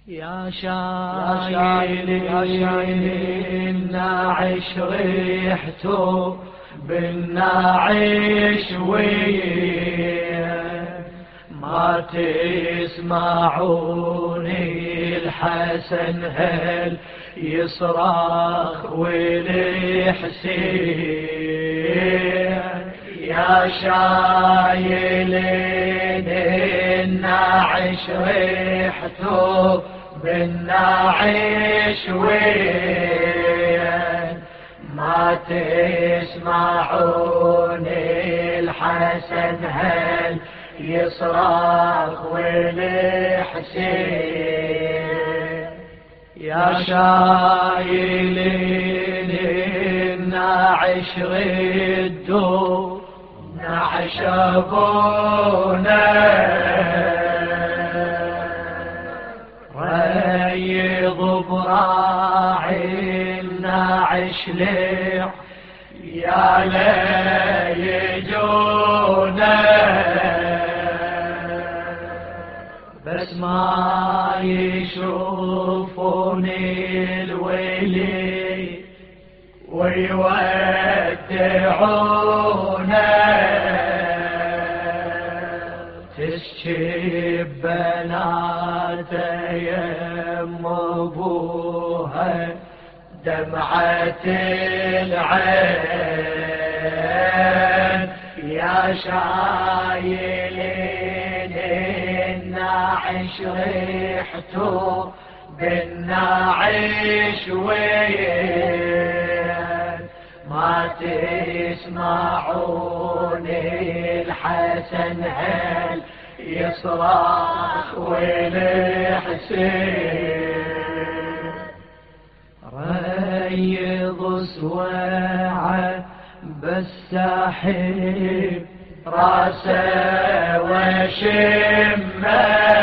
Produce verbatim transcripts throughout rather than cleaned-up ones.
يا شايل يا شايل الناعش ريحته بالناعش ويه ما تسمعوني الحسن هل يصرخ والحسين يا شايل الناعش ريحته بالناعش وين ما تسمعوني الحسن هل يصرخ والحسين يا شايل الناعش ردوا نعش أبونا ريض براعي الناعش ليع يا ليجونا بس ما يشوفوني الويلي ويودعونا تسكب بنات يم ابوها دمعة العين يا شايلين الناعش ريحته بالناعش وين ما تسمعوني الحسن هل يصرخ والحسين ريض سواعه بالساحب راسه وشمه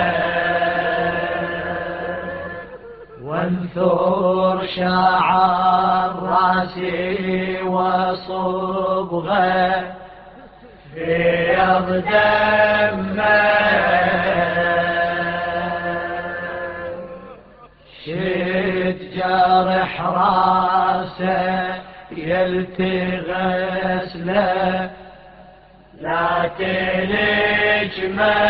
وانثر شعر راسي وصبغه بيض دمه شد جرح راسه يلتغسله لا تلجمه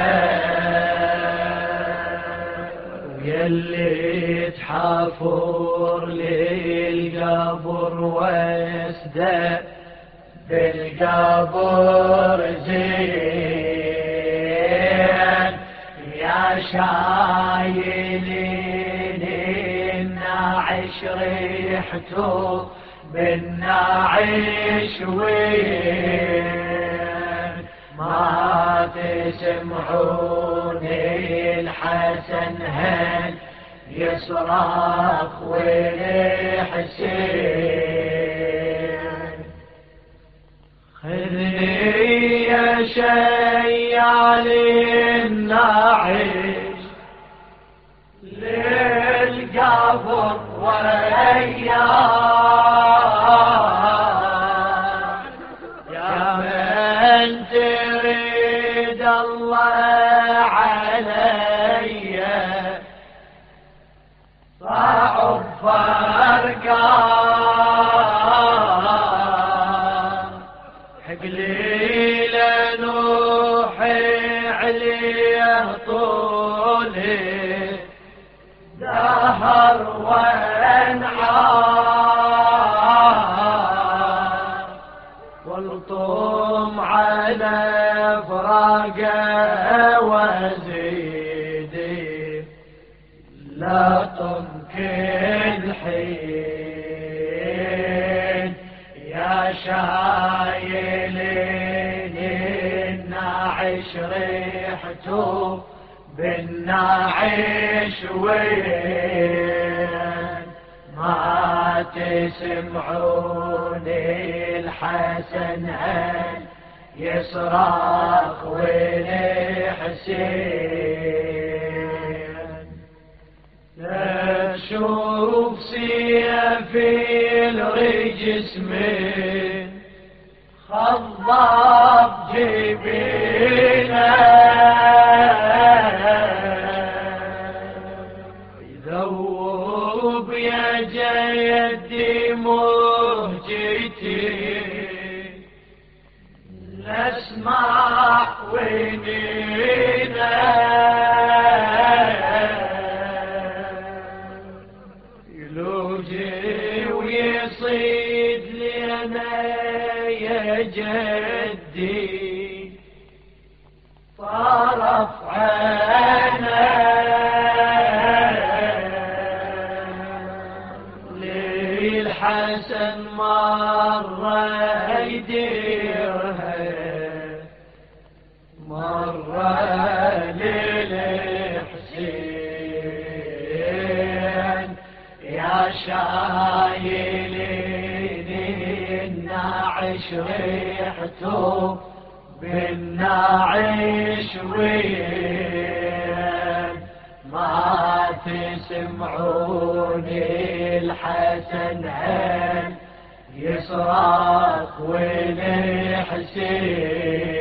يلي تحفر للقبر واسده بالقبر زين يا شايلين الناعش ريحته بالناعش وين ما تسمعوني الحسن هل يصرخ والحسين خذني يا شيال الناعش للقبر وياه يا من تريد الله علي صعب فرقان حقلي لنوحي عليه طولي دهر وانعام والطم على فراقه وزيدي لا تمكن حين يا شايلين الناعش ريحته بالناعش وين ما تسمعوني الحسن هل يصرخ والحسين تشوف سيفي الرجس من خضاب جبينه ذوب يا جدي مهجتي نسمع ونينا يلوجي ويصيد لنا يا جدي طرف عنا للحسن مرة يديرها مرة للحسين يا شايلين الناعش ريحته بالناعش وين ما تسمعوني الحسن هل يصرخ والحسين